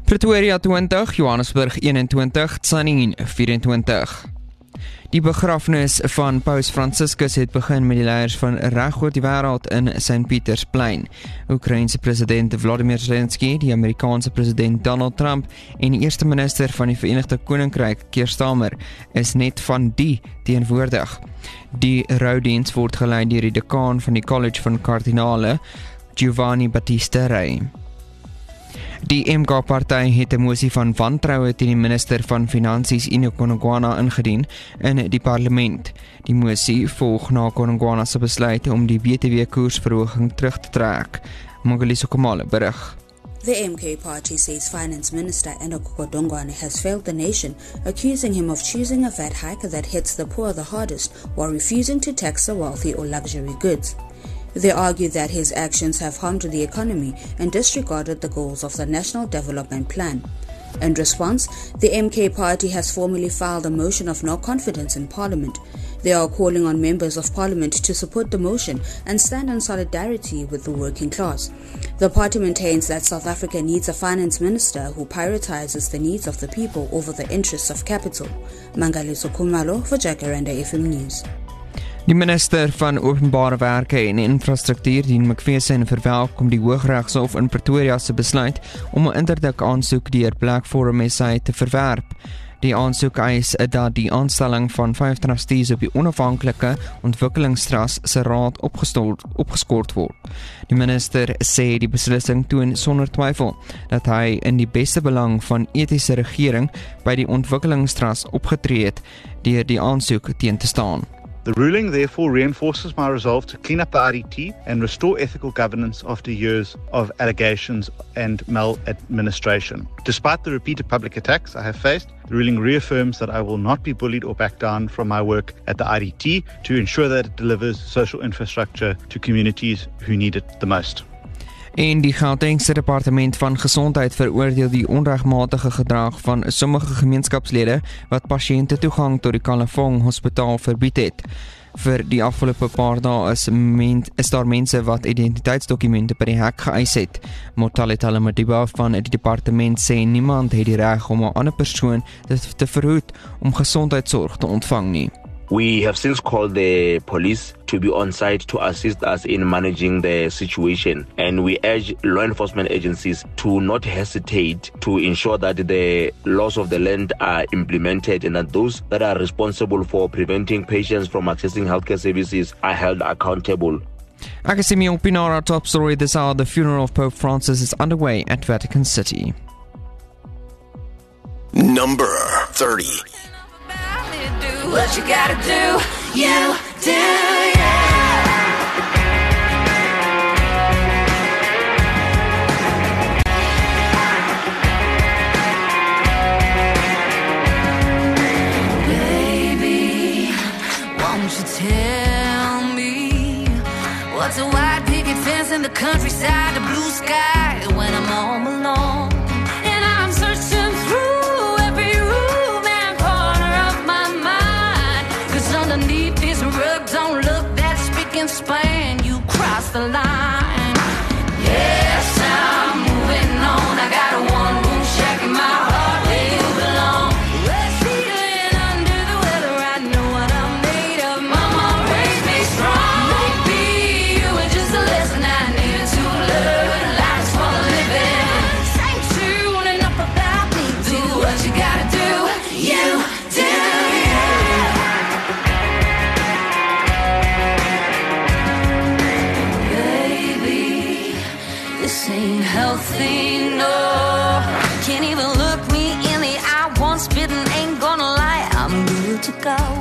Pretoria 20, Johannesburg 21, Tzaneen 24. Die begrafnis van Paus Franciscus het begin met die leiers van reg oor die wêreld in St. Pietersplein. Oekraïense president Volodymyr Zelensky, die Amerikaanse president Donald Trump en die eerste minister van die Verenigde Koninkryk, Keir Starmer, is net van die teenwoordig. Die roudiens word gelei deur die dekaan van die College van Kardinale, Giovanni Battista Re. Die MK-party het 'n mosie van wantroue teen die minister van Finansies Enoch Godongwana ingedien in die parlement. Die mosie volg na Godongwana se besluit om die BTW-koersverhoging terug te trek. Mangaliso Komale berig. The MK party says Finance Minister Enoch Godongwana has failed the nation, accusing him of choosing a VAT hike that hits the poor the hardest while refusing to tax the wealthy or luxury goods. They argue that his actions have harmed the economy and disregarded the goals of the National Development Plan. In response, the MK party has formally filed a motion of no confidence in Parliament. They are calling on members of Parliament to support the motion and stand in solidarity with the working class. The party maintains that South Africa needs a finance minister who prioritizes the needs of the people over the interests of capital. Mangaliso Khumalo for Jacaranda FM News. Die minister van Openbare Werke en Infrastruktuur, Dean McPherson, verwelkom die Hooggeregshof in Pretoria se besluit om 'n interdik aansoek deur Platform SA te verwerp. Die aansoek eis dat die aanstelling van 5 trustees op die onafhanklike ontwikkelingstrust se raad opgeskort word. Die minister sê die beslissing toon sonder twyfel dat hy in die beste belang van etiese regering by die ontwikkelingstrust opgetree het deur die aansoek teen te staan. The ruling therefore reinforces my resolve to clean up the IDT and restore ethical governance after years of allegations and maladministration. Despite the repeated public attacks I have faced, the ruling reaffirms that I will not be bullied or back down from my work at the IDT to ensure that it delivers social infrastructure to communities who need it the most. En die Gautengse Departement van Gesondheid veroordeel die onregmatige gedrag van sommige gemeenskapslede wat pasiënte toegang tot die Kalafong Hospitaal verbied het. Vir die afgelope paar dae is daar mense wat identiteitsdokumente by die hek geëis het. Motale Madiba van die departement sê niemand het die reg om 'n ander persoon te verhoed om gesondheidsorg te ontvang nie. We have since called the police to be on site to assist us in managing the situation, and we urge law enforcement agencies to not hesitate to ensure that the laws of the land are implemented and that those that are responsible for preventing patients from accessing healthcare services are held accountable. Ek is Simeon Pinara, top story this hour. The funeral of Pope Francis is underway at Vatican City. Number 30. What you gotta do, you do, yeah. Baby, won't you tell me what's a white picket fence in the countryside, the blue sky when I'm home alone, and I'm searching through underneath this rug, don't look that spick and span. You cross the line. Yes, I'm moving on. I got a one-room shack in my heart where you belong. Red ceiling under the weather. I know what I'm made of. Mama raised me strong. Maybe you were just a lesson I needed to learn. Life's for the living. Same tune enough about me. Do what you gotta do. You do. Ain't healthy, no. Can't even look me in the eye once bitten, ain't gonna lie, I'm good to go.